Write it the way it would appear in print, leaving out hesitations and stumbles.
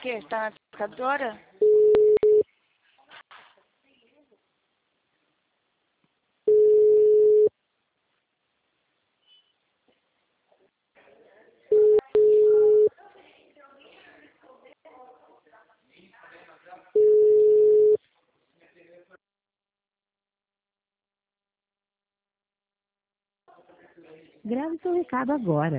que? Está na tocadora? Grave seu recado agora.